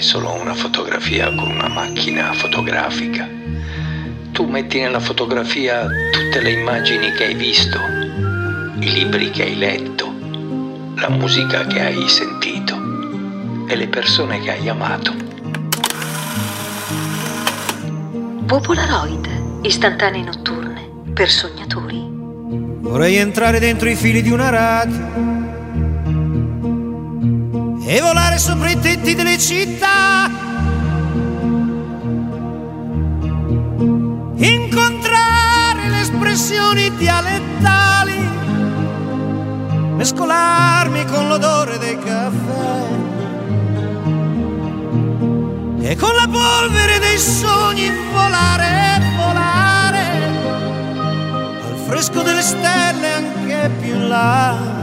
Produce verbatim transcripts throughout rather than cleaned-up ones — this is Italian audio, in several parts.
fai solo una fotografia con una macchina fotografica. Tu metti nella fotografia tutte le immagini che hai visto, i libri che hai letto, la musica che hai sentito e le persone che hai amato. Popolaroid, istantanee notturne per sognatori. Vorrei entrare dentro i fili di una radio e volare sopra i tetti delle città, incontrare le espressioni dialettali, mescolarmi con l'odore dei caffè e con la polvere dei sogni volare, volare al fresco delle stelle anche più in là.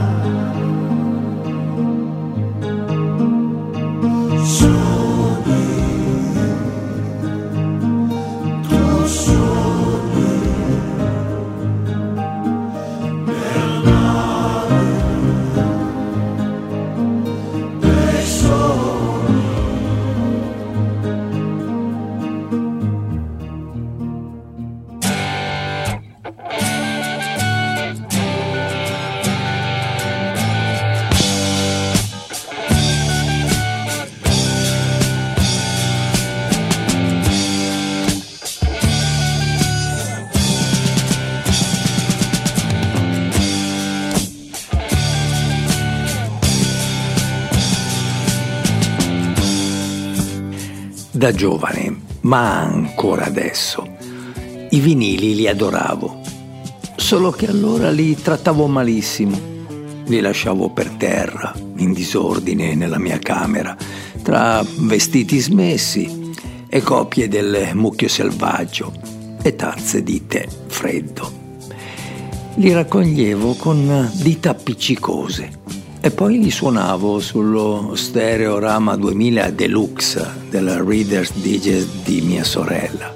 Da giovane, ma ancora adesso, i vinili li adoravo, solo che allora li trattavo malissimo. Li lasciavo per terra, in disordine nella mia camera, tra vestiti smessi e copie del Mucchio Selvaggio e tazze di tè freddo. Li raccoglievo con dita appiccicose e poi li suonavo sullo Stereorama duemila Deluxe della Reader's Digest di mia sorella.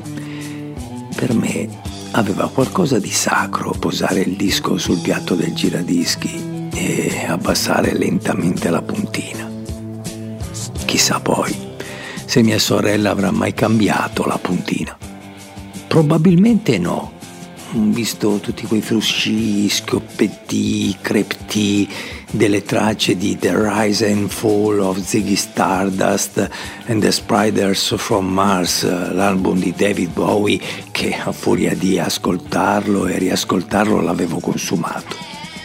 Per me aveva qualcosa di sacro posare il disco sul piatto del giradischi e abbassare lentamente la puntina. Chissà poi se mia sorella avrà mai cambiato la puntina. Probabilmente no, visto tutti quei frusci, schioppetti, crepti delle tracce di The Rise and Fall of Ziggy Stardust and the Spiders from Mars, l'album di David Bowie, che a furia di ascoltarlo e riascoltarlo l'avevo consumato.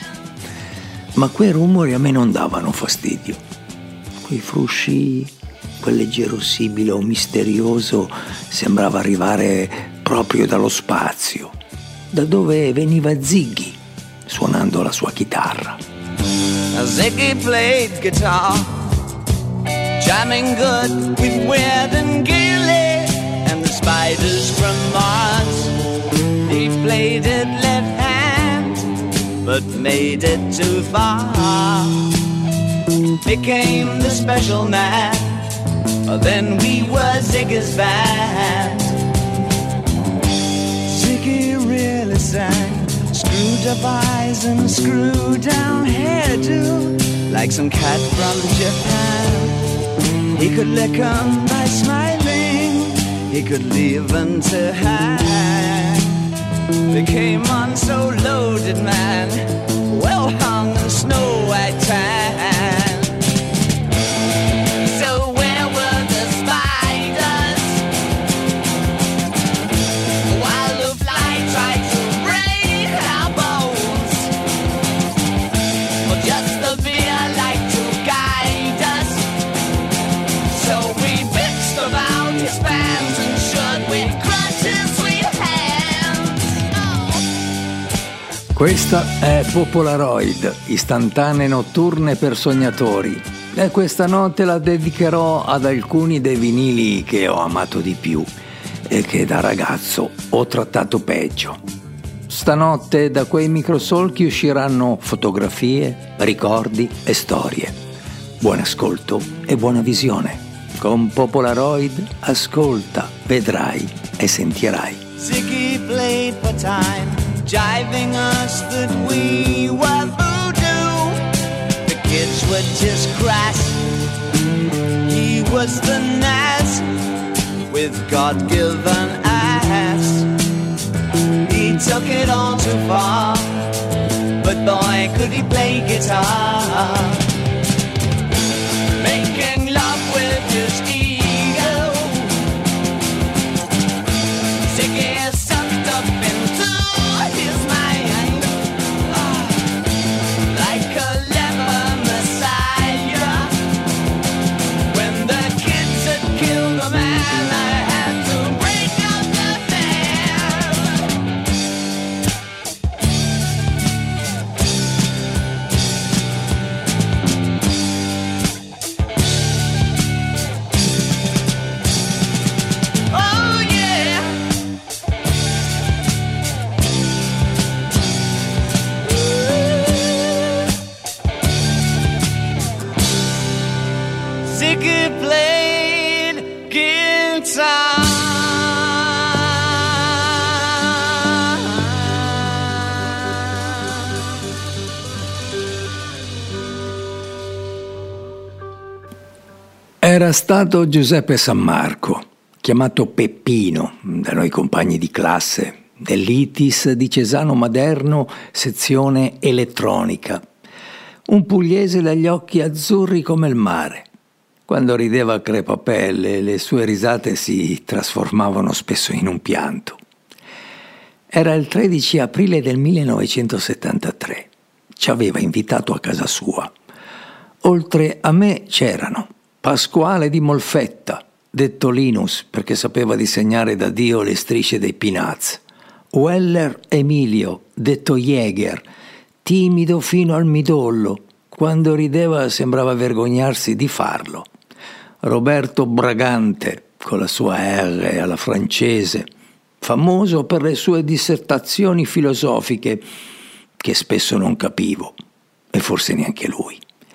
Ma quei rumori a me non davano fastidio. Quei frusci, quel leggero sibilo misterioso sembrava arrivare proprio dallo spazio, da dove veniva Ziggy suonando la sua chitarra. Ziggy played guitar, jamming good with Weird and Gilly and the Spiders from Mars. He played it left hand, but made it too far. Became the special man, then we were Ziggy's band. Ziggy really sang, screwed up eyes and screwed down hairdo, like some cat from Japan. He could lick 'em by smiling, he could leave 'em to hang. They came on so loaded, man, well hung in snow white tan. So where were the spiders while the fly tried to break our bones? Or just the fear like to guide us? So we bitched about his fans and should we crush his sweet hands? Oh. Questa è Popolaroid, istantanee notturne per sognatori. E questa notte la dedicherò ad alcuni dei vinili che ho amato di più e che da ragazzo ho trattato peggio. Stanotte da quei microsolchi usciranno fotografie, ricordi e storie. Buon ascolto e buona visione. Con Popolaroid ascolta, vedrai e sentirai. Ziggy played for time, jiving us that we were voodoo. The kids were just crass. He was the gnat with God-given ass. He took it all too far, but boy, could he play guitar. Making love with his ego, Ziggy sucked up into his mind, oh, like a leper messiah. When the kids had killed the man, I had to break up the band. Oh yeah. Ziggy played guitar. Era stato Giuseppe Sammarco, chiamato Peppino da noi compagni di classe dell'I T I S di Cesano Maderno, sezione elettronica. Un pugliese dagli occhi azzurri come il mare. Quando rideva a crepapelle, le sue risate si trasformavano spesso in un pianto. Era il tredici aprile del millenovecentosettantatré. Ci aveva invitato a casa sua. Oltre a me c'erano Pasquale di Molfetta, detto Linus perché sapeva disegnare da Dio le strisce dei Peanuts, Weller Emilio, detto Jäger, timido fino al midollo, quando rideva sembrava vergognarsi di farlo, Roberto Bragante, con la sua R alla francese, famoso per le sue dissertazioni filosofiche che spesso non capivo, e forse neanche lui.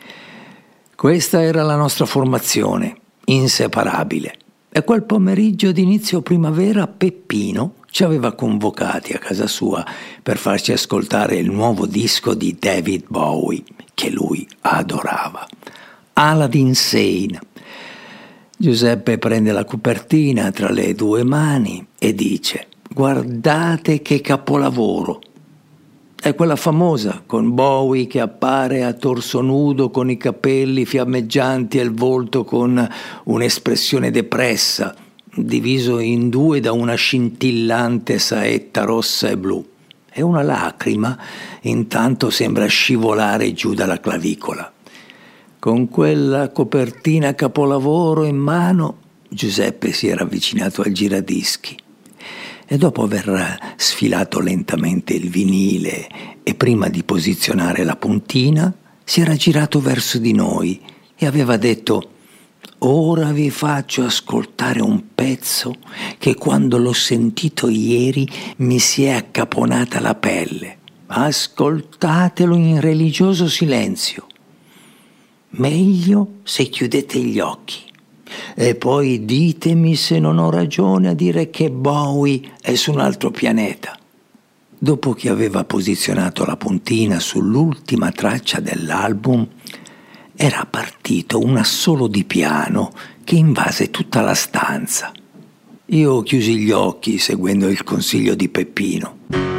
Questa era la nostra formazione, inseparabile, e quel pomeriggio d'inizio primavera Peppino ci aveva convocati a casa sua per farci ascoltare il nuovo disco di David Bowie, che lui adorava, Aladdin Sane. Giuseppe prende la copertina tra le due mani e dice: guardate che capolavoro! È quella famosa, con Bowie che appare a torso nudo con i capelli fiammeggianti e il volto con un'espressione depressa, diviso in due da una scintillante saetta rossa e blu. E una lacrima intanto sembra scivolare giù dalla clavicola. Con quella copertina capolavoro in mano, Giuseppe si era avvicinato al giradischi. E dopo aver sfilato lentamente il vinile e prima di posizionare la puntina, si era girato verso di noi e aveva detto: ora vi faccio ascoltare un pezzo che quando l'ho sentito ieri mi si è accaponata la pelle. Ascoltatelo in religioso silenzio. Meglio se chiudete gli occhi. E poi ditemi se non ho ragione a dire che Bowie è su un altro pianeta. Dopo che aveva posizionato la puntina sull'ultima traccia dell'album, era partito un assolo di piano che invase tutta la stanza. Io chiusi gli occhi seguendo il consiglio di Peppino.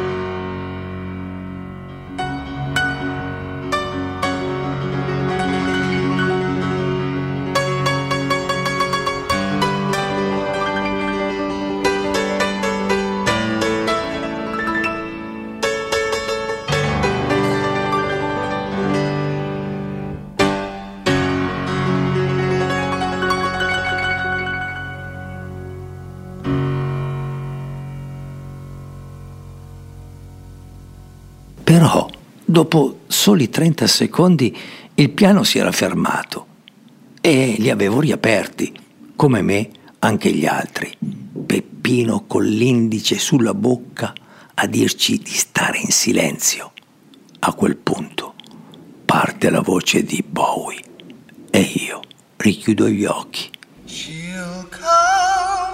Però, dopo soli trenta secondi, il piano si era fermato e li avevo riaperti, come me anche gli altri. Peppino con l'indice sulla bocca a dirci di stare in silenzio. A quel punto parte la voce di Bowie e io richiudo gli occhi. She'll come.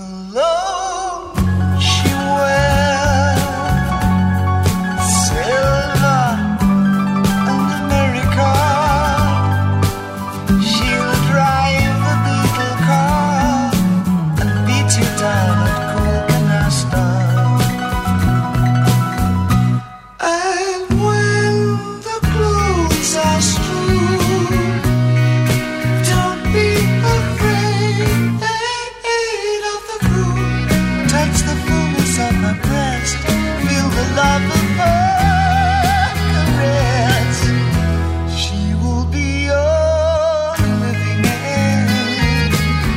Alone she wears silver and America. She'll drive a beetle car and beat you down at cool canasta. And when the clothes are strewn, don't be afraid of the cool. Touch the fullness of her breast, feel the love of her caress. She will be your living end.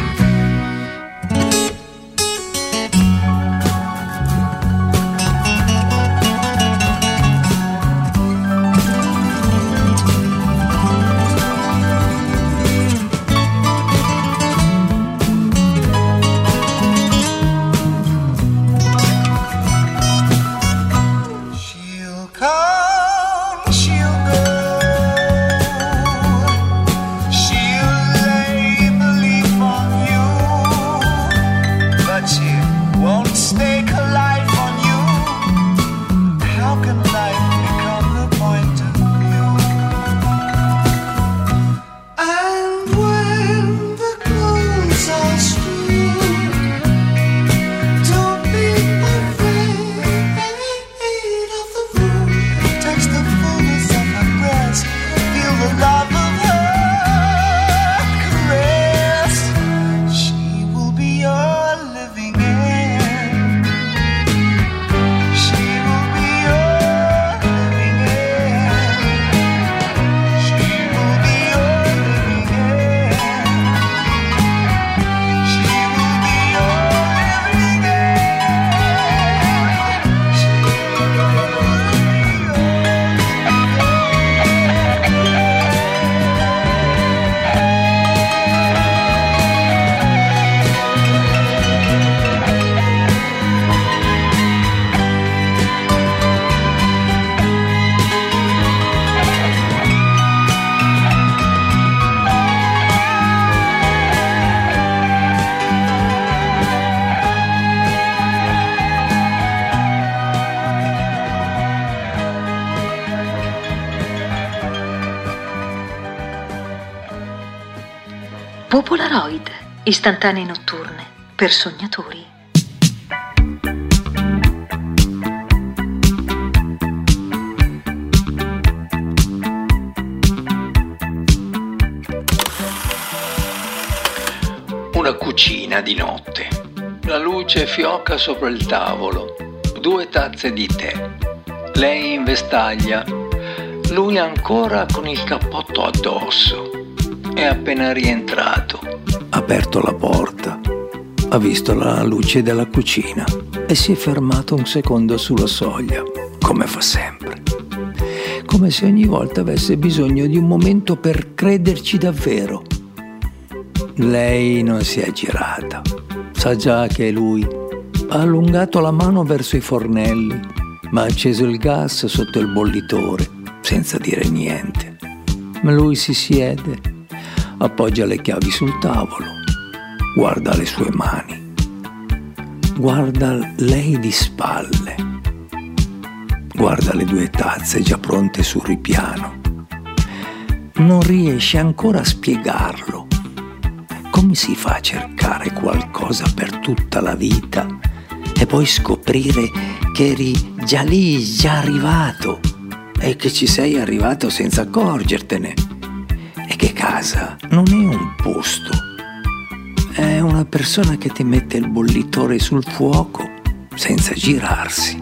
She'll come, she'll go. She'll lay belief on you, but she won't stake her life on you. How can life become her point of view? And when the clothes are strewn, don't be afraid of the moon. Touch the fullness of her breast, feel the love of her caress. She will be your living end. She will be your living end. She will be your living end. She will be your living end. She will be Popolaroid, istantanee notturne per sognatori. Una cucina di notte. La luce fiocca sopra il tavolo. Due tazze di tè. Lei in vestaglia. Lui ancora con il cappotto addosso. È appena rientrato. Ha aperto la porta. Ha visto la luce della cucina e si è fermato un secondo sulla soglia, come fa sempre. Come se ogni volta avesse bisogno di un momento per crederci davvero. Lei non si è girata. Sa già che lui ha allungato la mano verso i fornelli, ma ha acceso il gas sotto il bollitore, senza dire niente. Ma lui si siede, appoggia le chiavi sul tavolo, guarda le sue mani, guarda lei di spalle, guarda le due tazze già pronte sul ripiano. Non riesce ancora a spiegarlo. Come si fa a cercare qualcosa per tutta la vita e poi scoprire che eri già lì, già arrivato, e che ci sei arrivato senza accorgertene, e che casa non è un posto, è una persona che ti mette il bollitore sul fuoco senza girarsi.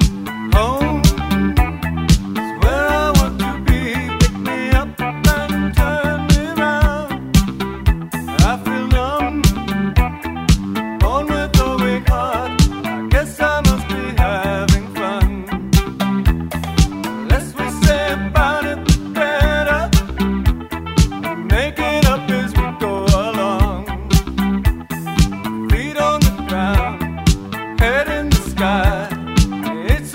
Head in the sky, it's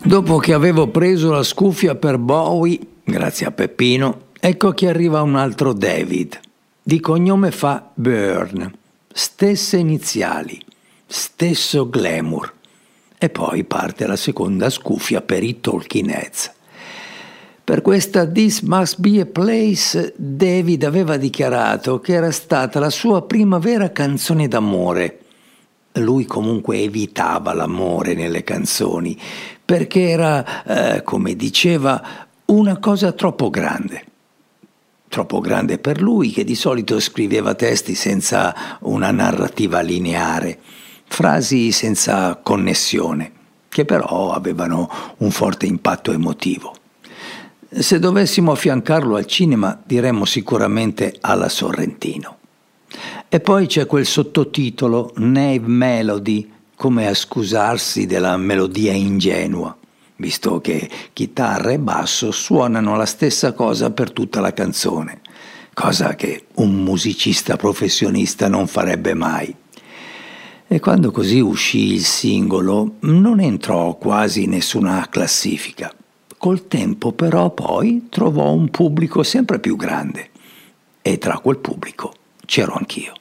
Dopo che avevo preso la scuffia per Bowie, grazie a Peppino, ecco che arriva un altro David. Di cognome fa Byrne, stesse iniziali, stesso glamour. E poi parte la seconda scuffia per i Talking Heads. Per questa This Must Be a Place, David aveva dichiarato che era stata la sua prima vera canzone d'amore. Lui comunque evitava l'amore nelle canzoni, perché era, eh, come diceva, una cosa troppo grande. Troppo grande per lui, che di solito scriveva testi senza una narrativa lineare, frasi senza connessione, che però avevano un forte impatto emotivo. Se dovessimo affiancarlo al cinema, diremmo sicuramente alla Sorrentino. E poi c'è quel sottotitolo, Naive Melody, come a scusarsi della melodia ingenua, visto che chitarra e basso suonano la stessa cosa per tutta la canzone, cosa che un musicista professionista non farebbe mai. E quando così uscì il singolo, non entrò quasi nessuna classifica. Col tempo però poi trovò un pubblico sempre più grande, e tra quel pubblico c'ero anch'io.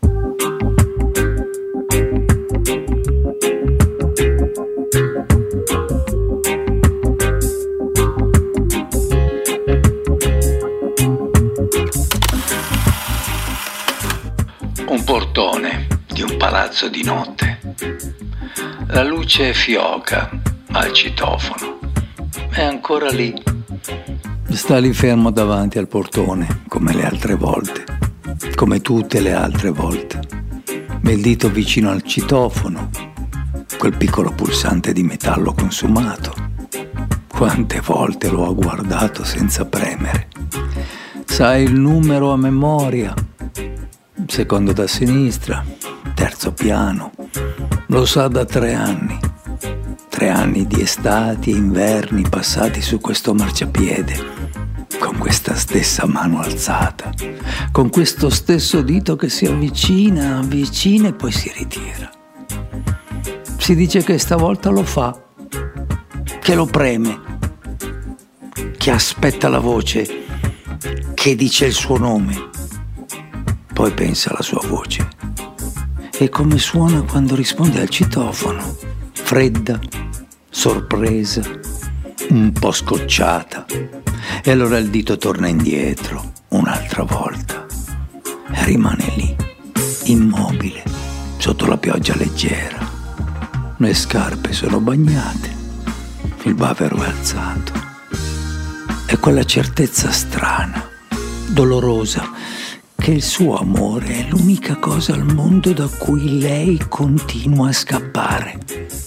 Un portone di un palazzo di notte. La luce fioca al citofono. È ancora lì. Sta lì fermo davanti al portone, come le altre volte, come tutte le altre volte. Il dito vicino al citofono, quel piccolo pulsante di metallo consumato. Quante volte lo ho guardato senza premere. Sai il numero a memoria. Secondo da sinistra, terzo piano. Lo sa da tre anni. Tre anni di estati e inverni passati su questo marciapiede, con questa stessa mano alzata, con questo stesso dito che si avvicina, avvicina e poi si ritira. Si dice che stavolta lo fa, che lo preme, che aspetta la voce, che dice il suo nome. Poi pensa alla sua voce e come suona quando risponde al citofono, fredda, sorpresa, un po' scocciata. E allora il dito torna indietro un'altra volta e rimane lì, immobile, sotto la pioggia leggera. Le scarpe sono bagnate, il bavero è alzato. E quella certezza strana, dolorosa, che il suo amore è l'unica cosa al mondo da cui lei continua a scappare.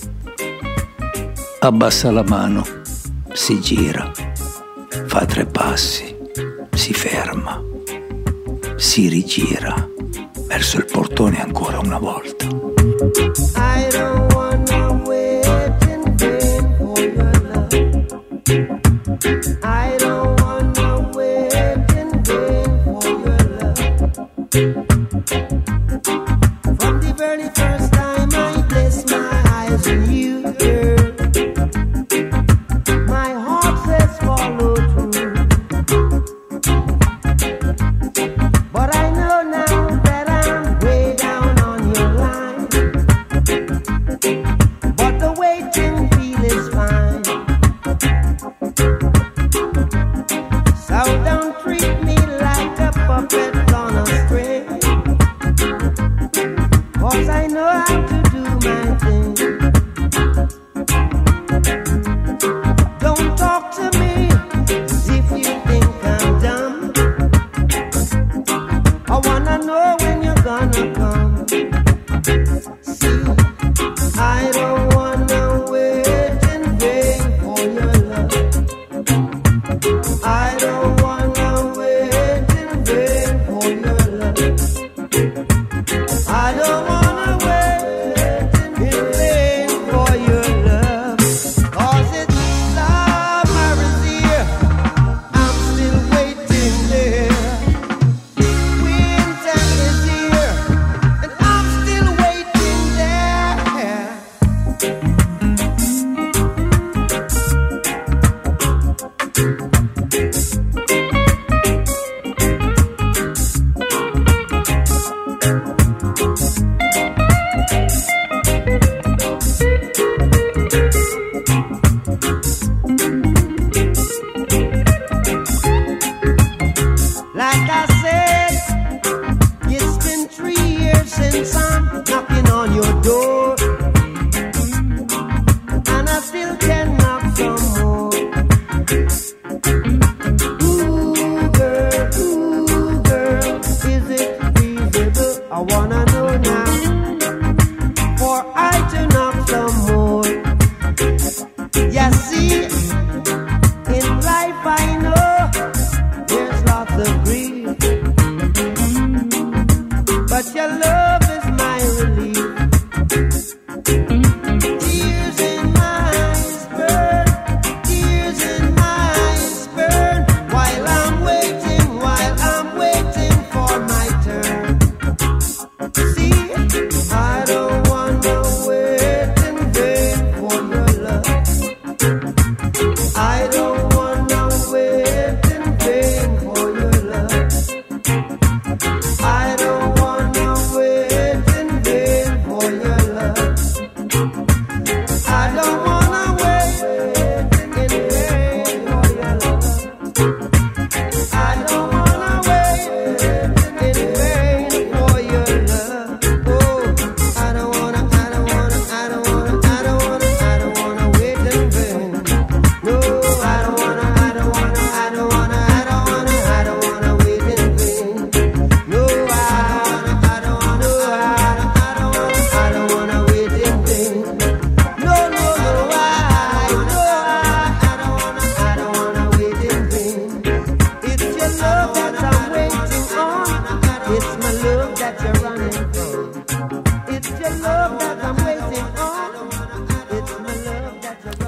Abbassa la mano, si gira, fa tre passi, si ferma, si rigira verso il portone ancora una volta. I don't wanna wait in vain for your love. I don't wanna wait in vain for your love. From the very first time I placed my eyes on you, girl, I don't wanna wait in vain.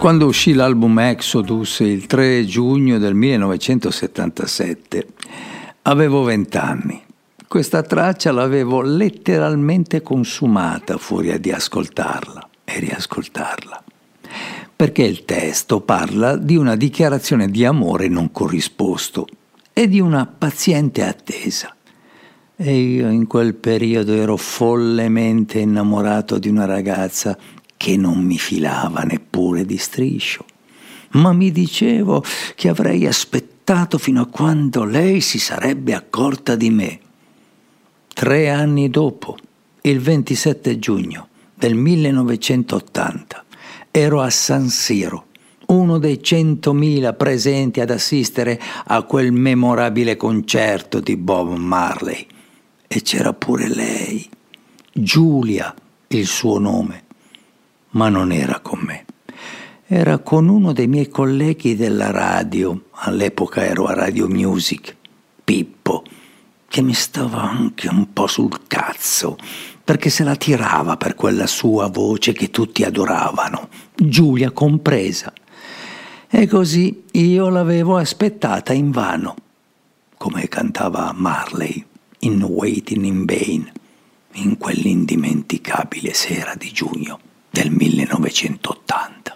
Quando uscì l'album Exodus il tre giugno del millenovecentosettantasette, avevo vent'anni. Questa traccia l'avevo letteralmente consumata fuori di ascoltarla e riascoltarla, perché il testo parla di una dichiarazione di amore non corrisposto e di una paziente attesa. E io in quel periodo ero follemente innamorato di una ragazza che non mi filava neppure di striscio, ma mi dicevo che avrei aspettato fino a quando lei si sarebbe accorta di me. Tre anni dopo, il ventisette giugno del millenovecentottanta, ero a San Siro, uno dei centomila presenti ad assistere a quel memorabile concerto di Bob Marley. E c'era pure lei, Giulia, il suo nome. Ma non era con me. Era con uno dei miei colleghi della radio, all'epoca ero a Radio Music, Pippo, che mi stava anche un po' sul cazzo, perché se la tirava per quella sua voce che tutti adoravano, Giulia compresa. E così io l'avevo aspettata invano, come cantava Marley in Waiting in Vain, in quell'indimenticabile sera di giugno del millenovecentottanta.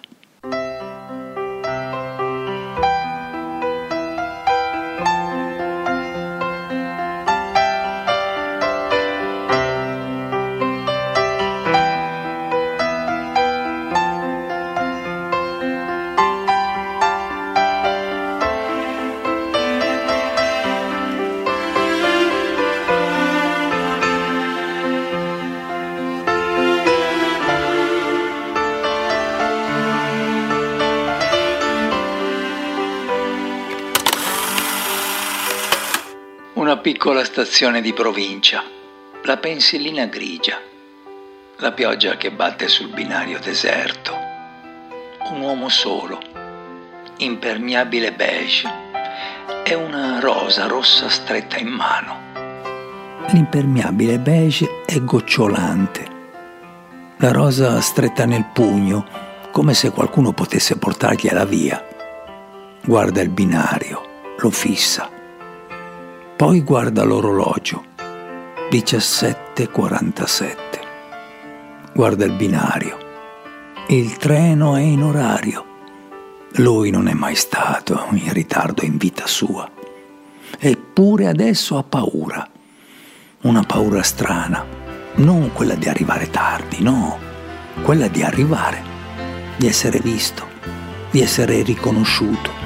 Una piccola stazione di provincia, la pensillina grigia, la pioggia che batte sul binario deserto, un uomo solo, impermeabile beige e una rosa rossa stretta in mano. L'impermeabile beige è gocciolante, la rosa stretta nel pugno, come se qualcuno potesse portargliela via. Guarda il binario, lo fissa. Poi guarda l'orologio, diciassette e quarantasette. Guarda il binario, il treno è in orario. Lui non è mai stato in ritardo in vita sua. Eppure adesso ha paura, una paura strana, non quella di arrivare tardi, no, quella di arrivare, di essere visto, di essere riconosciuto.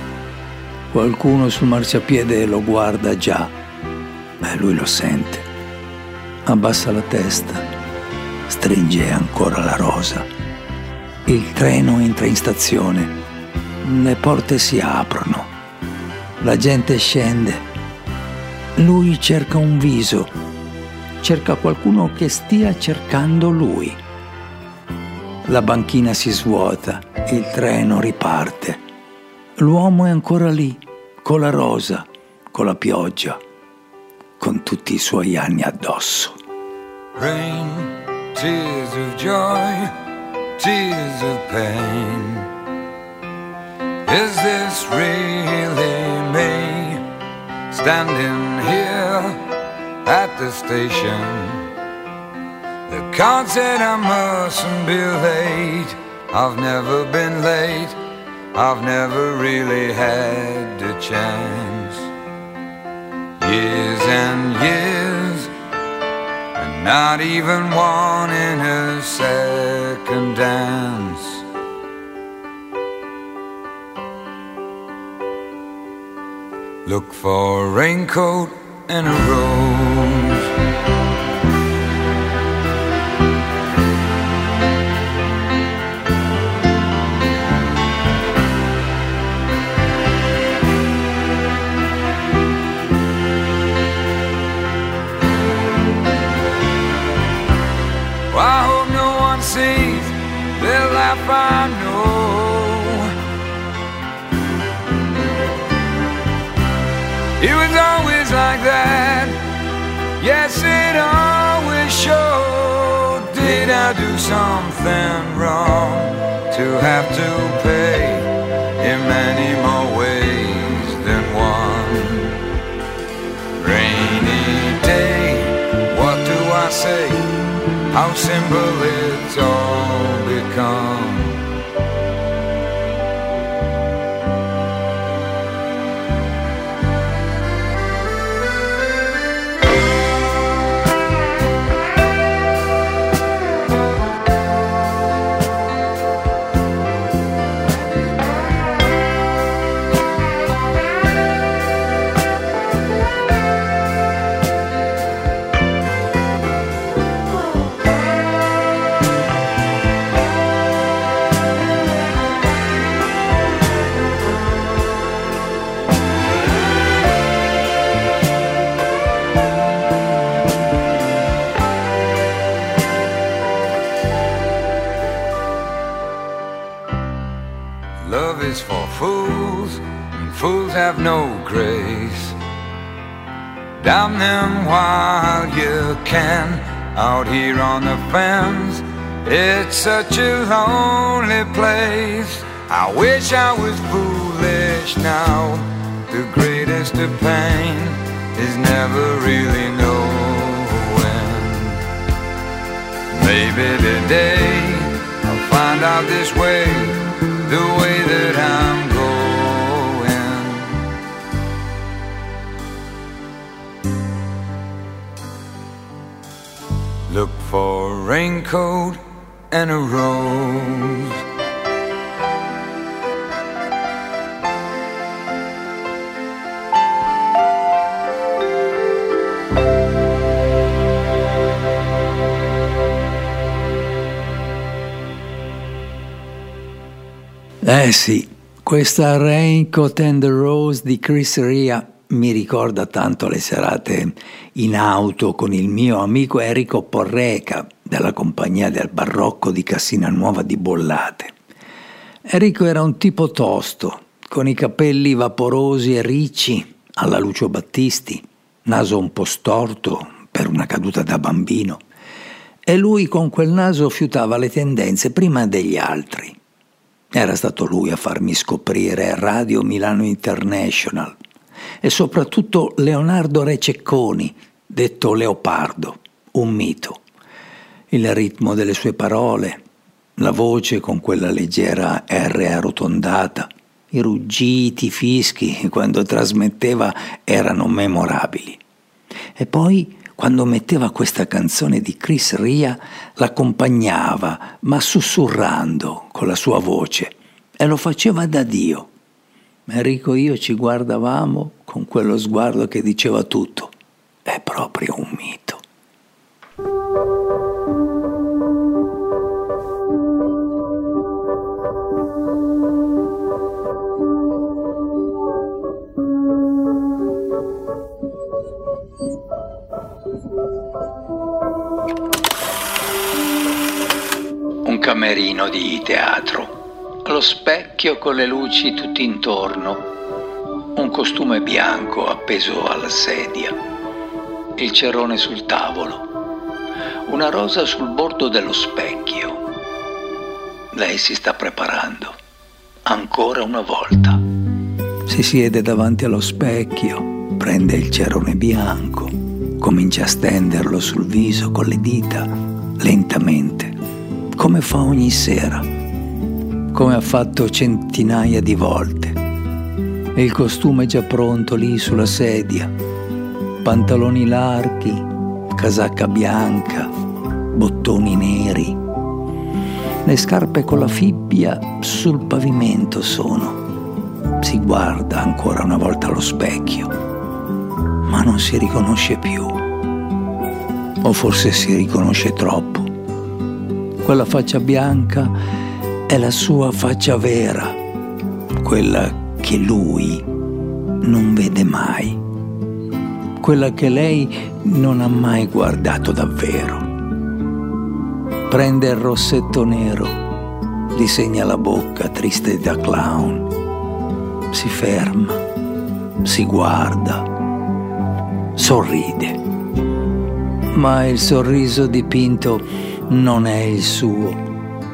Qualcuno sul marciapiede lo guarda già, e lui lo sente. Abbassa la testa, stringe ancora la rosa. Il treno entra in stazione, le porte si aprono, la gente scende. Lui cerca un viso, cerca qualcuno che stia cercando lui. La banchina si svuota, il treno riparte. L'uomo è ancora lì, con la rosa, con la pioggia, con tutti i suoi anni addosso. Rain, tears of joy, tears of pain. Is this really me, standing here at the station? The card said I mustn't be late. I've never been late. I've never really had a chance. Years and years, and not even one in a second dance. Look for a raincoat and a rose. I hope no one sees the laugh I know. It was always like that. Yes, it always showed. Did I do something wrong to have to pay in many more ways than one. Rainy day, what do I say? How simple it's all become. Love is for fools, and fools have no grace. Damn them while you can, out here on the fence. It's such a lonely place. I wish I was foolish now. The greatest of pain is never really knowing. Maybe today I'll find out this way, the way that I'm going. Look for a raincoat and a rose. Eh sì, questa Raincoat and the Rose di Chris Rea mi ricorda tanto le serate in auto con il mio amico Enrico Porreca della compagnia del Barocco di Cassina Nuova di Bollate. Enrico era un tipo tosto, con i capelli vaporosi e ricci alla Lucio Battisti, naso un po' storto per una caduta da bambino, e lui con quel naso fiutava le tendenze prima degli altri. Era stato lui a farmi scoprire Radio Milano International e soprattutto Leonardo Re Cecconi, detto Leopardo, un mito. Il ritmo delle sue parole, la voce con quella leggera R arrotondata, i ruggiti, i fischi quando trasmetteva erano memorabili. E poi, quando metteva questa canzone di Chris Rea, l'accompagnava, ma sussurrando con la sua voce, e lo faceva da Dio. Enrico e io ci guardavamo con quello sguardo che diceva tutto. È proprio un mito. Un camerino di teatro, lo specchio con le luci tutti intorno, un costume bianco appeso alla sedia, il cerone sul tavolo, una rosa sul bordo dello specchio. Lei si sta preparando, ancora una volta. Si siede davanti allo specchio, prende il cerone bianco, comincia a stenderlo sul viso con le dita, lentamente, come fa ogni sera, come ha fatto centinaia di volte. E il costume è già pronto lì sulla sedia, pantaloni larghi, casacca bianca, bottoni neri. Le scarpe con la fibbia sul pavimento sono. Si guarda ancora una volta allo specchio, ma non si riconosce più. O forse si riconosce troppo. Quella faccia bianca è la sua faccia vera, quella che lui non vede mai, quella che lei non ha mai guardato davvero. Prende il rossetto nero, disegna la bocca triste da clown, si ferma, si guarda, sorride, ma il sorriso dipinto non è il suo.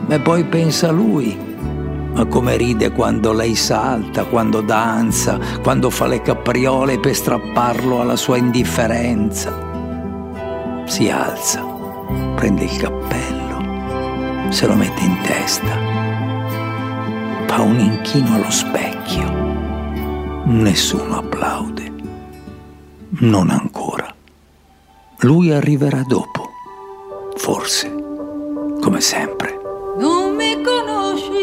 E poi pensa a lui, a come ride quando lei salta, quando danza, quando fa le capriole per strapparlo alla sua indifferenza. Si alza, prende il cappello, se lo mette in testa, fa un inchino allo specchio. Nessuno applaude. Non ancora. Lui arriverà dopo, forse, come sempre. Non mi conosci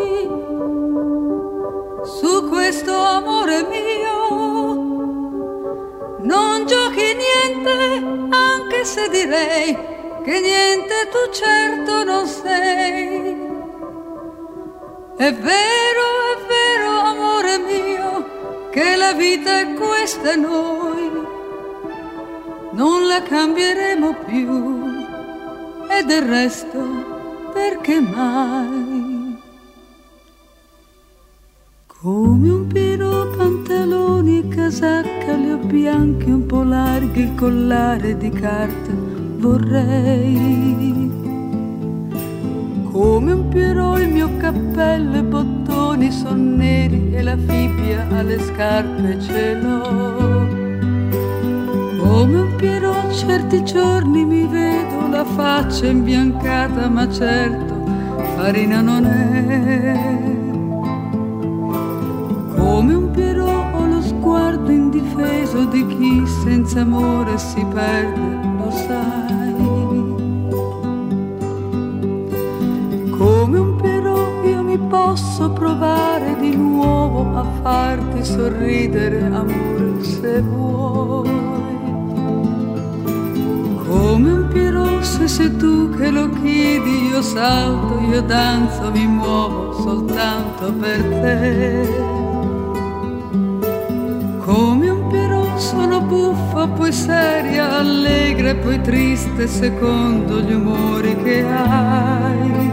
su questo amore mio, non giochi niente, anche se direi che niente tu certo non sei. È vero, è vero amore mio, che la vita è questa e noi non la cambieremo più, e del resto perché mai? Come un piro, pantaloni, casacca, li ho bianchi un po' larghi, il collare di carta vorrei. Come un piro il mio cappello e bottoni son neri e la fibbia alle scarpe ce l'ho. Come un Piero certi giorni mi vedo la faccia imbiancata, ma certo farina non è. Come un Piero ho lo sguardo indifeso di chi senza amore si perde, lo sai. Come un Piero io mi posso provare di nuovo a farti sorridere, amore, se vuoi. Come un Piero, se sei tu che lo chiedi, io salto, io danzo, mi muovo soltanto per te. Come un Piero sono buffa, poi seria, allegra e poi triste secondo gli umori che hai.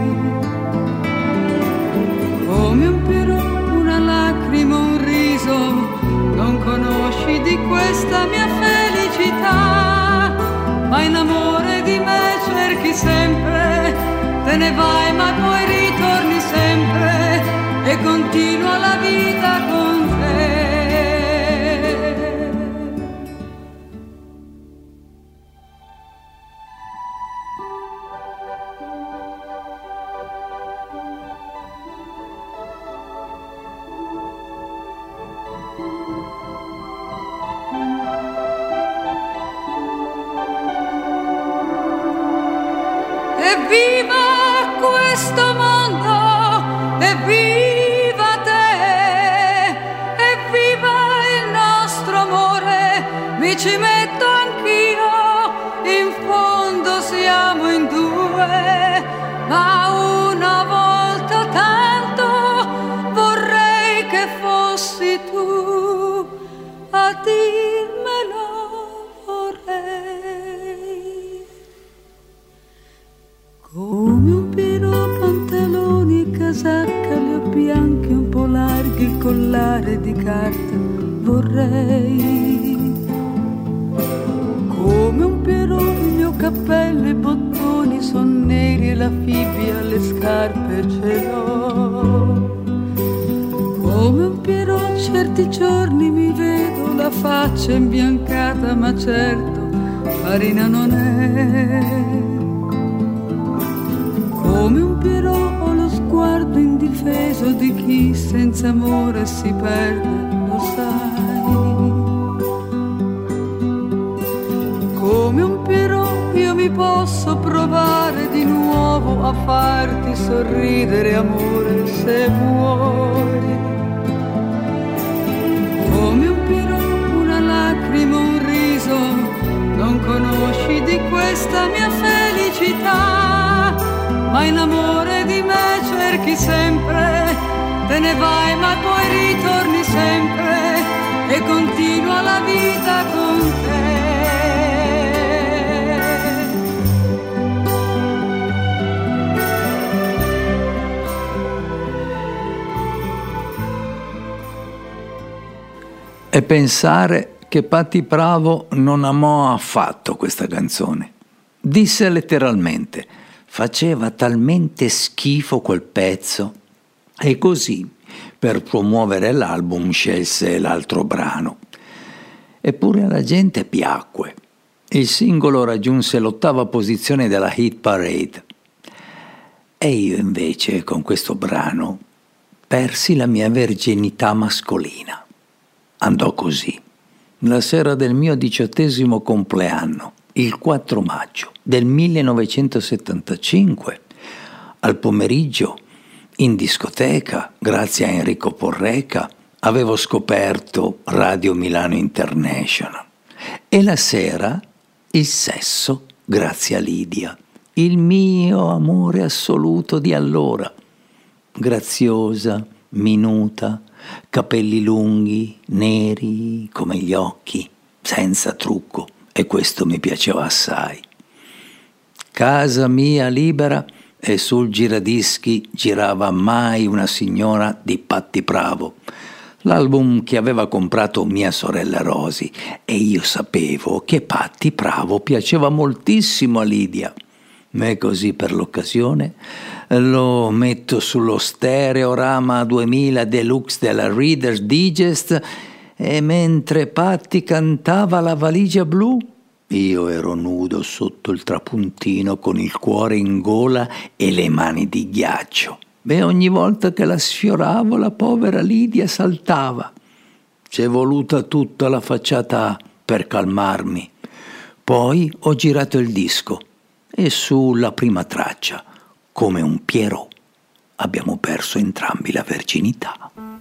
Come un Piero, una lacrima, un riso, non conosci di questa mia felicità. Ma in amore di me cerchi sempre, te ne vai ma poi ritorni sempre e continua la vita con te. Evviva questo mondo, evviva te, evviva il nostro amore, mi ci metto anch'io, in fondo siamo in due, ma una volta tanto vorrei che fossi tu a dirmelo, vorrei. Come un Piero, pantaloni, casacca, li ho bianchi un po' larghi, il collare di carta vorrei. Come un Piero, il mio cappello e i bottoni son neri e la fibbia alle scarpe ce l'ho. Come un Piero, certi giorni mi vedo la faccia imbiancata, ma certo farina non è. Come un Piero ho lo sguardo indifeso di chi senza amore si perde, lo sai. Come un Piero io mi posso provare di nuovo a farti sorridere, amore, se vuoi. Come un Piero, una lacrima, un riso, non conosci di questa mia felicità. Ma in amore di me cerchi sempre, te ne vai ma poi ritorni sempre e continua la vita con te. E pensare che Patti Pravo non amò affatto questa canzone. Disse letteralmente: Faceva talmente schifo quel pezzo. E così, per promuovere l'album, scelse l'altro brano. Eppure alla gente piacque. Il singolo raggiunse l'ottava posizione della Hit Parade. E io invece, con questo brano, persi la mia verginità mascolina. Andò così. La sera del mio diciottesimo compleanno, il quattro maggio del millenovecentosettantacinque, al pomeriggio, in discoteca, grazie a Enrico Porreca, avevo scoperto Radio Milano International. E la sera, il sesso, grazie a Lidia, il mio amore assoluto di allora. Graziosa, minuta, capelli lunghi, neri come gli occhi, senza trucco, e questo mi piaceva assai. Casa mia libera, e sul giradischi girava Mai una signora di Patti Pravo, l'album che aveva comprato mia sorella Rosy, e io sapevo che Patti Pravo piaceva moltissimo a Lidia. E così per l'occasione lo metto sullo Stereorama duemila Deluxe della Reader's Digest, e mentre Patti cantava La valigia blu, io ero nudo sotto il trapuntino con il cuore in gola e le mani di ghiaccio. E ogni volta che la sfioravo la povera Lidia saltava. C'è voluta tutta la facciata per calmarmi. Poi ho girato il disco e sulla prima traccia, come un Pierrot, abbiamo perso entrambi la verginità.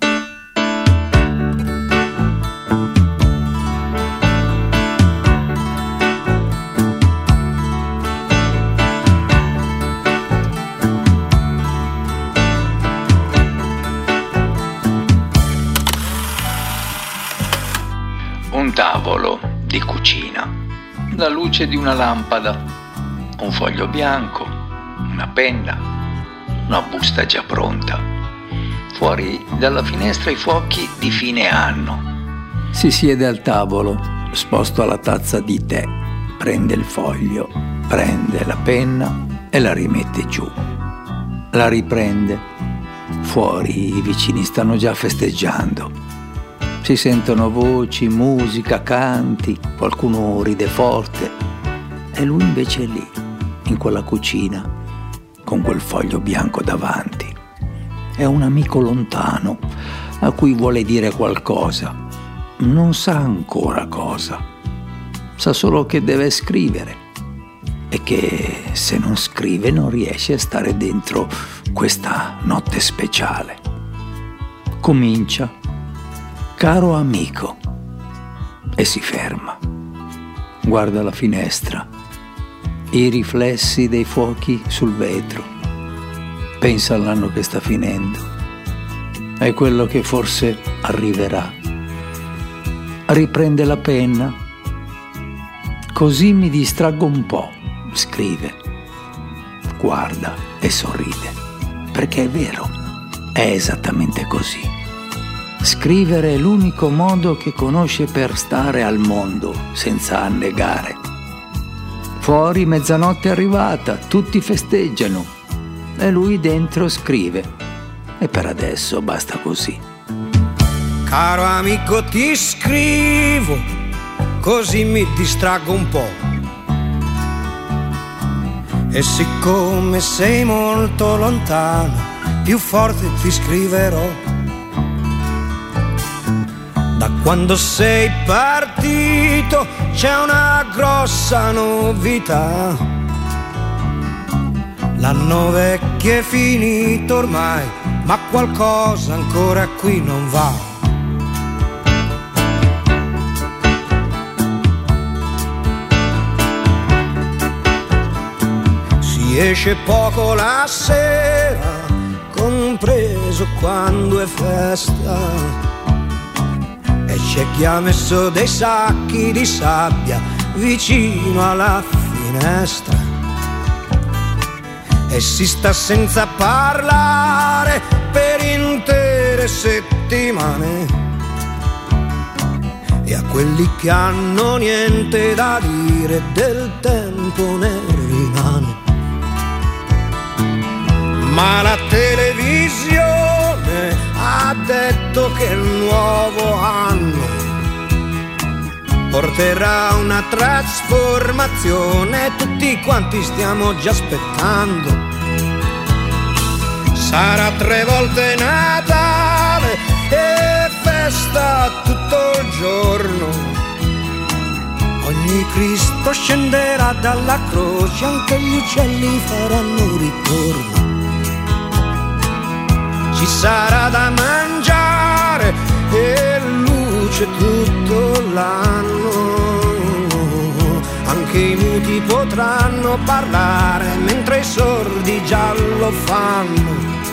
Un tavolo di cucina, la luce di una lampada, un foglio bianco, una penna, una busta già pronta. Fuori dalla finestra i fuochi di fine anno. Si siede al tavolo, sposta la tazza di tè, prende il foglio, prende la penna e la rimette giù. La riprende. Fuori i vicini stanno già festeggiando. Si sentono voci, musica, canti, qualcuno ride forte. E lui invece è lì, in quella cucina, con quel foglio bianco davanti. È un amico lontano a cui vuole dire qualcosa. Non sa ancora cosa. Sa solo che deve scrivere e che se non scrive non riesce a stare dentro questa notte speciale. Comincia: caro amico, e si ferma. Guarda la finestra, i riflessi dei fuochi sul vetro. Pensa all'anno che sta finendo e quello che forse arriverà. Riprende la penna. Così mi distraggo un po', scrive. Guarda e sorride, perché è vero, è esattamente così. Scrivere è l'unico modo che conosce per stare al mondo senza annegare. Fuori mezzanotte è arrivata, tutti festeggiano e lui dentro scrive. E per adesso basta così. Caro amico, ti scrivo, così mi distraggo un po'. E siccome sei molto lontano, più forte ti scriverò. Da quando sei partito c'è una grossa novità. L'anno vecchio è finito ormai, ma qualcosa ancora qui non va. Si esce poco la sera, compreso quando è festa. E c'è chi ha messo dei sacchi di sabbia vicino alla finestra. E si sta senza parlare per intere settimane. E a quelli che hanno niente da dire del tempo ne rimane. ma la televisione ha detto che il nuovo anno porterà una trasformazione, tutti quanti stiamo già aspettando. Sarà tre volte Natale e festa tutto il giorno. Ogni Cristo scenderà dalla croce, anche gli uccelli faranno ritorno. Ci sarà da mangiare e luce tutto l'anno. Anche i muti potranno parlare mentre i sordi già lo fanno.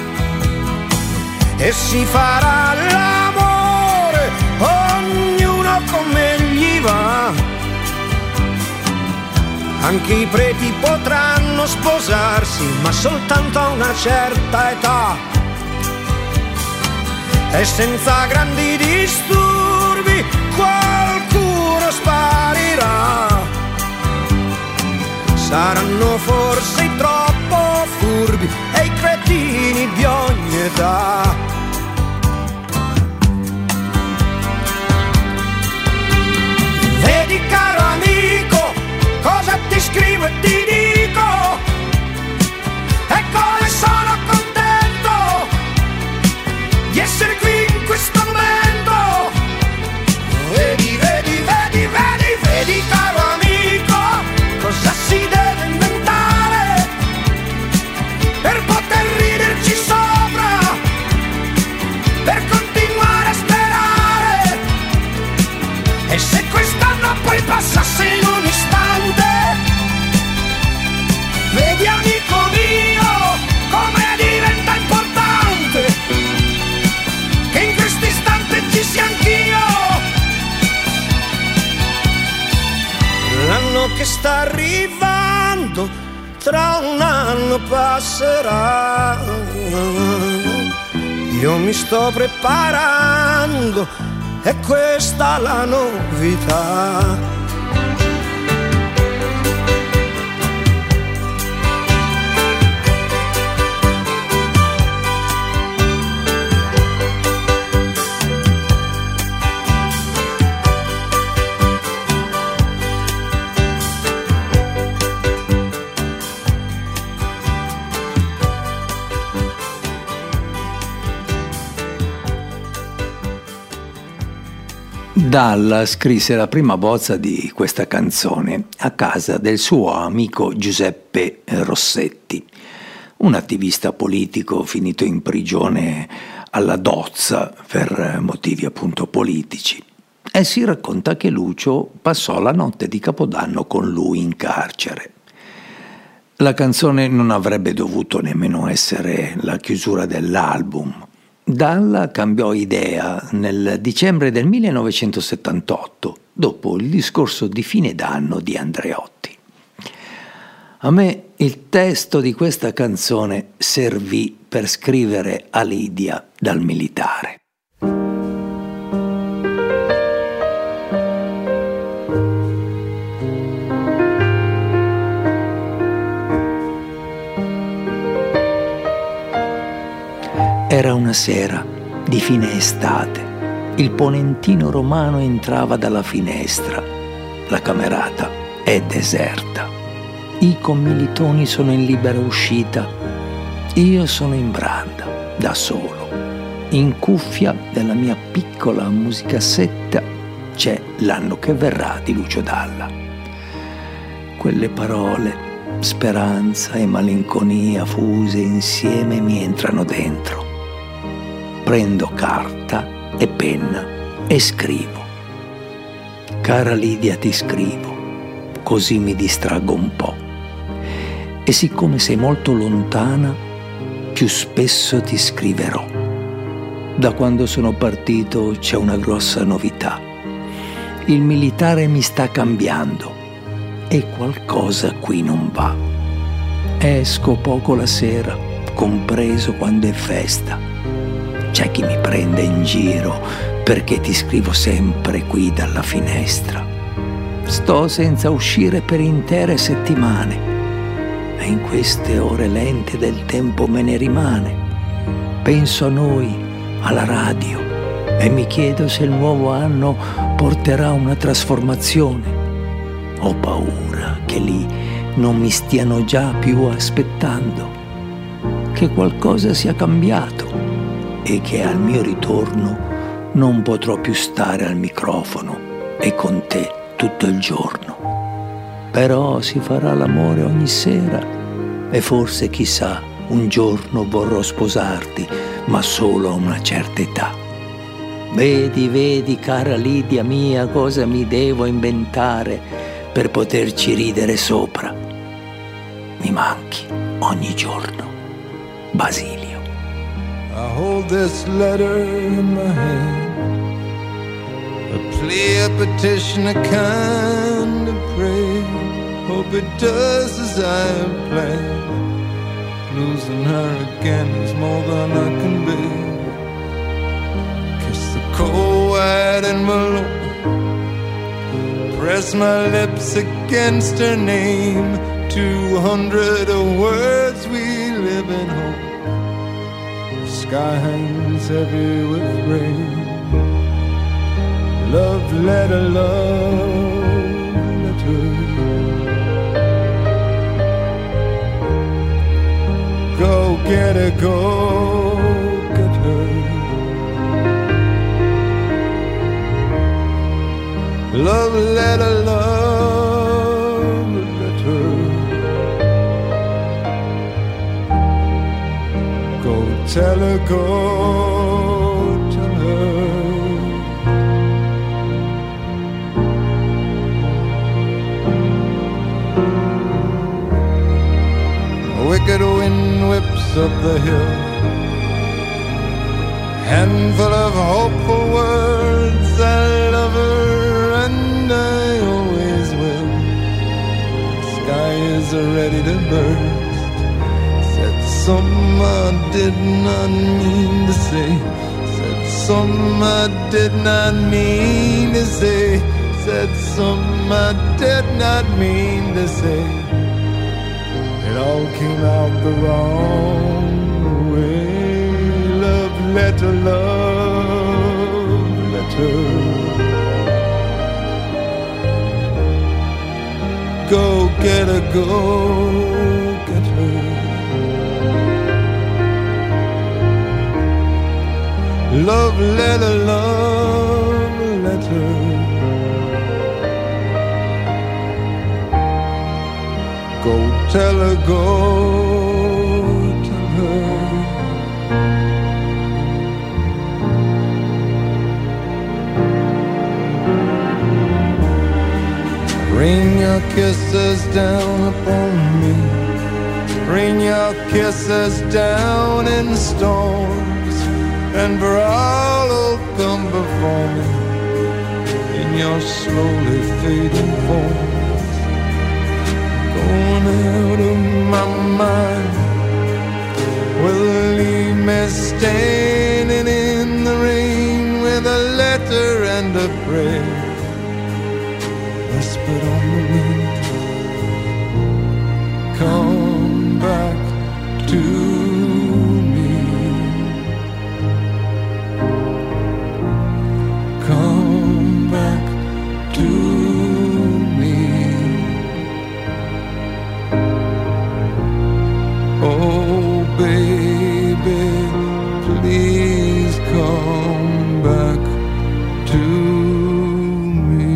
E si farà l'amore, ognuno come gli va. Anche i preti potranno sposarsi, ma soltanto a una certa età. E senza grandi disturbi qualcuno sparirà. Saranno forse i troppo furbi e i cretini di ogni età. Vedi caro amico, cosa ti scrivo e ti dico, e come sono contento di essere qui in questo momento. Vedi, vedi, vedi, vedi, vedi caro amico, cosa si deve inventare per poter riderci sopra, per continuare a sperare. E se quest'anno poi passasse in un istante, vedi amico mio come diventa importante che in questo istante ci sia anch'io. L'anno che sta arrivando tra un anno passerà. Io mi sto preparando, è questa la novità. Dalla scrisse la prima bozza di questa canzone a casa del suo amico Giuseppe Rossetti, un attivista politico finito in prigione alla Dozza per motivi appunto politici. E si racconta che Lucio passò la notte di Capodanno con lui in carcere. La canzone non avrebbe dovuto nemmeno essere la chiusura dell'album. Dalla cambiò idea nel dicembre del millenovecentosettantotto, dopo il discorso di fine d'anno di Andreotti. A me il testo di questa canzone servì per scrivere a Lidia dal militare. Era una sera di fine estate. Il ponentino romano entrava dalla finestra. La camerata è deserta. I commilitoni sono in libera uscita. Io sono in branda, da solo. In cuffia della mia piccola musicassetta c'è L'anno che verrà di Lucio Dalla. Quelle parole, speranza e malinconia fuse insieme, mi entrano dentro. Prendo carta e penna e scrivo. Cara Lidia, ti scrivo, così mi distraggo un po'. E siccome sei molto lontana, più spesso ti scriverò. Da quando sono partito c'è una grossa novità. Il militare mi sta cambiando e qualcosa qui non va. Esco poco la sera, compreso quando è festa. C'è chi mi prende in giro perché ti scrivo sempre qui dalla finestra. Sto senza uscire per intere settimane e in queste ore lente del tempo me ne rimane. Penso a noi, alla radio, e mi chiedo se il nuovo anno porterà una trasformazione. Ho paura che lì non mi stiano già più aspettando, che qualcosa sia cambiato e che al mio ritorno non potrò più stare al microfono e con te tutto il giorno. Però si farà l'amore ogni sera e forse, chissà, un giorno vorrò sposarti, ma solo a una certa età. Vedi, vedi, cara Lidia mia, cosa mi devo inventare per poterci ridere sopra. Mi manchi ogni giorno. Basilio. I hold this letter in my hand, a plea, a petition, a kind of prayer. Hope it does as I have planned. Losing her again is more than I can bear. Kiss the cold white envelope, press my lips against her name. Two hundred of words we live in hope. The sky hangs heavy with rain. Love letter, love letter. Go get her, go get her. Love letter, love letter. Go tell her, go tell her. A wicked wind whips up the hill, handful of hopeful words. I love her and I always will. The sky is ready to burst. Said something I did not mean to say. Said something I did not mean to say. Said something I did not mean to say. It all came out the wrong way. Love letter, love letter. Go get her, go get her. Love letter, love letter. Go tell her, go tell her. Rain your kisses down upon me. Rain your kisses down in storms. And for all who'll come before me in your slowly fading form. Going out of my mind, will leave me standing in the rain with a letter and a prayer whispered on the wind. Come back to me. Come back to me. Oh, baby, please come back to me.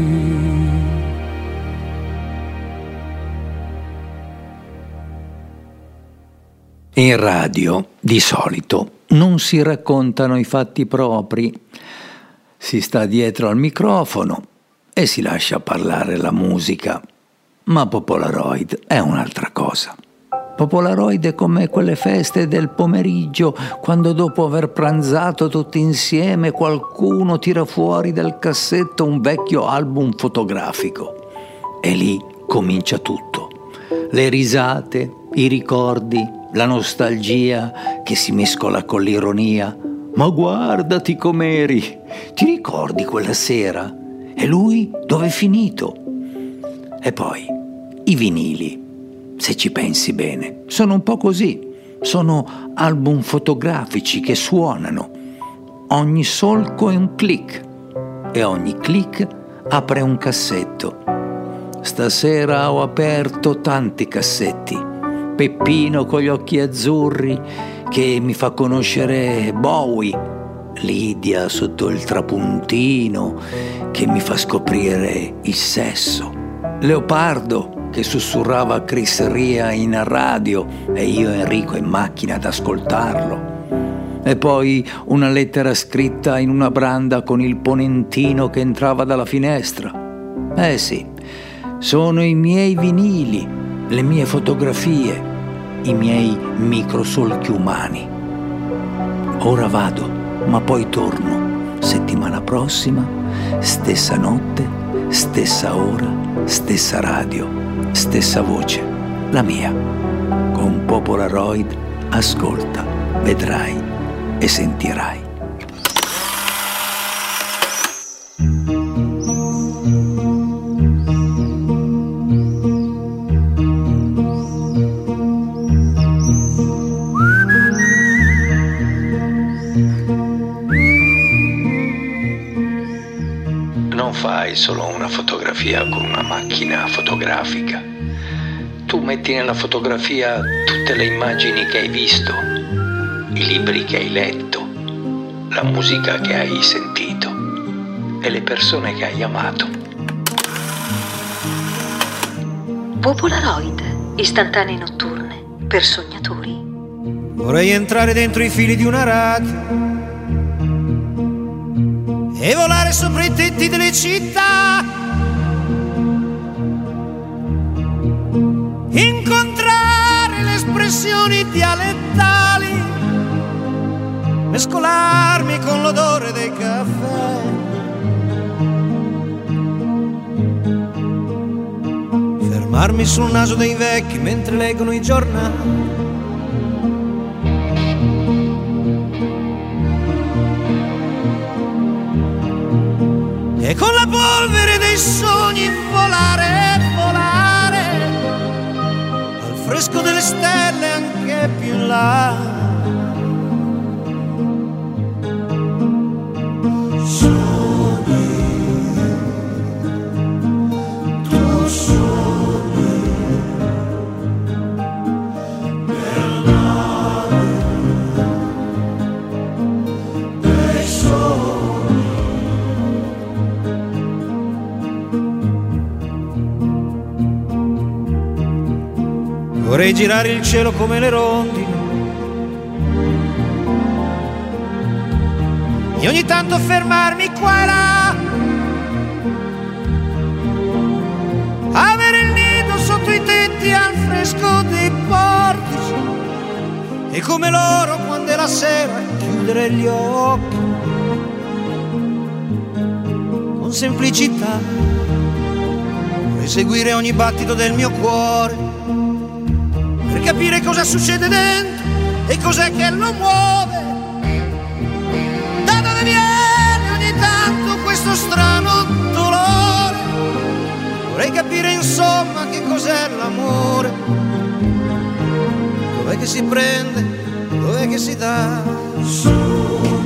In radio, di solito, non si raccontano i fatti propri. Si sta dietro al microfono e si lascia parlare la musica. Ma Popolaroid è un'altra cosa. Popolaroid è come quelle feste del pomeriggio, quando dopo aver pranzato tutti insieme qualcuno tira fuori dal cassetto un vecchio album fotografico. E lì comincia tutto. Le risate, i ricordi, la nostalgia che si mescola con l'ironia. Ma guardati com'eri! Ti ricordi quella sera? E lui dove è finito? E poi i vinili. se ci pensi bene, sono un po' così. Sono album fotografici che suonano. Ogni solco è un click e ogni click apre un cassetto. Stasera ho aperto tanti cassetti. Peppino con gli occhi azzurri che mi fa conoscere Bowie. Lidia sotto il trapuntino che mi fa scoprire il sesso. Leopardo che sussurrava a Chris Ria in radio e io e Enrico in macchina ad ascoltarlo. E poi una lettera scritta in una branda con il ponentino che entrava dalla finestra. Eh sì, sono i miei vinili, le mie fotografie, i miei microsolchi umani. Ora vado, ma poi torno settimana prossima, stessa notte, stessa ora, stessa radio, stessa voce, la mia. Con Popolaroid ascolta, vedrai e sentirai. Non fai solo una fotografia con una macchina fotografica. Tu metti nella fotografia tutte le immagini che hai visto, i libri che hai letto, la musica che hai sentito e le persone che hai amato. Popolaroid, istantanee notturne per sognatori. Vorrei entrare dentro i fili di una radio e volare sopra i tetti delle città, incontrare le espressioni dialettali, mescolarmi con l'odore dei caffè, fermarmi sul naso dei vecchi mentre leggono i giornali, e con la polvere dei sogni volare, volare al fresco delle stelle anche più in là. Vorrei girare il cielo come le rondini e ogni tanto fermarmi qua e là, avere il nido sotto i tetti al fresco dei portici e come loro quando è la sera chiudere gli occhi con semplicità. Vorrei seguire ogni battito del mio cuore per capire cosa succede dentro e cos'è che lo muove, da dove viene ogni tanto questo strano dolore. Vorrei capire insomma che cos'è l'amore, dov'è che si prende, dov'è che si dà.